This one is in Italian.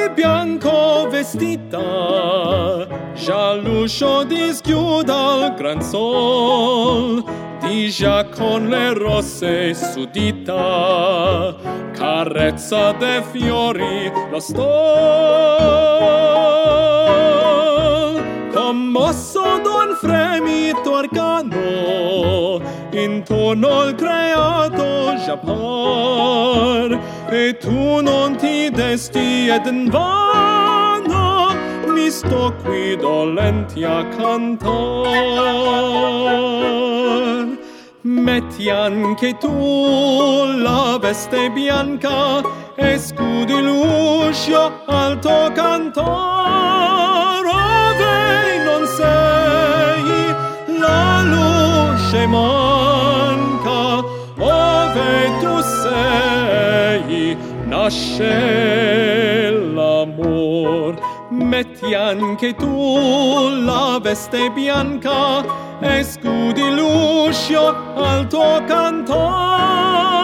bianco vestita, già l'uscio dischiuda al gran sol, di già con le rosse sudita, carezza de fiori lo stol. Commosso d'un fremito arcano, intorno al creato già par, e tu non ti desti ed in vano mi sto qui dolenti a cantar. Metti anche tu la veste bianca e scudi l'uscio alto cantor, ove non sei la luce manca, ove tu sei nasce l'amor. Metti anche tu la veste bianca e scudi l'uscio al tuo cantor.